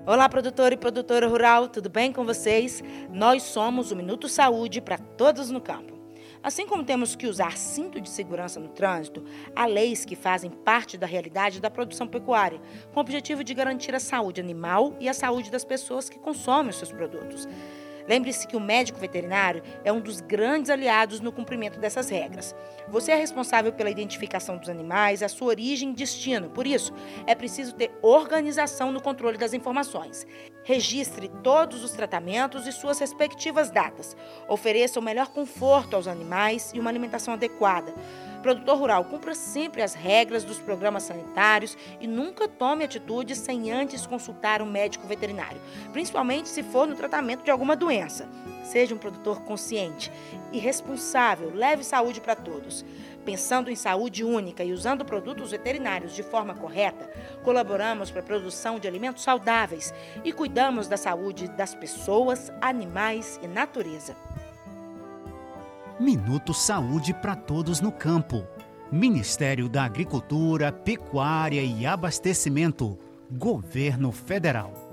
Olá, produtor e produtora rural, tudo bem com vocês? Nós somos o Minuto Saúde para todos no campo. Assim como temos que usar cinto de segurança no trânsito, há leis que fazem parte da realidade da produção pecuária, com o objetivo de garantir a saúde animal e a saúde das pessoas que consomem os seus produtos. Lembre-se que o médico veterinário é um dos grandes aliados no cumprimento dessas regras. Você é responsável pela identificação dos animais, a sua origem e destino. Por isso, é preciso ter organização no controle das informações. Registre todos os tratamentos e suas respectivas datas. Ofereça o melhor conforto aos animais e uma alimentação adequada. Produtor rural, cumpra sempre as regras dos programas sanitários e nunca tome atitudes sem antes consultar um médico veterinário, principalmente se for no tratamento de alguma doença. Seja um produtor consciente e responsável, leve saúde para todos. Pensando em saúde única e usando produtos veterinários de forma correta, colaboramos para a produção de alimentos saudáveis e cuidamos da saúde das pessoas, animais e natureza. Minuto Saúde para todos no campo. Ministério da Agricultura, Pecuária e Abastecimento. Governo Federal.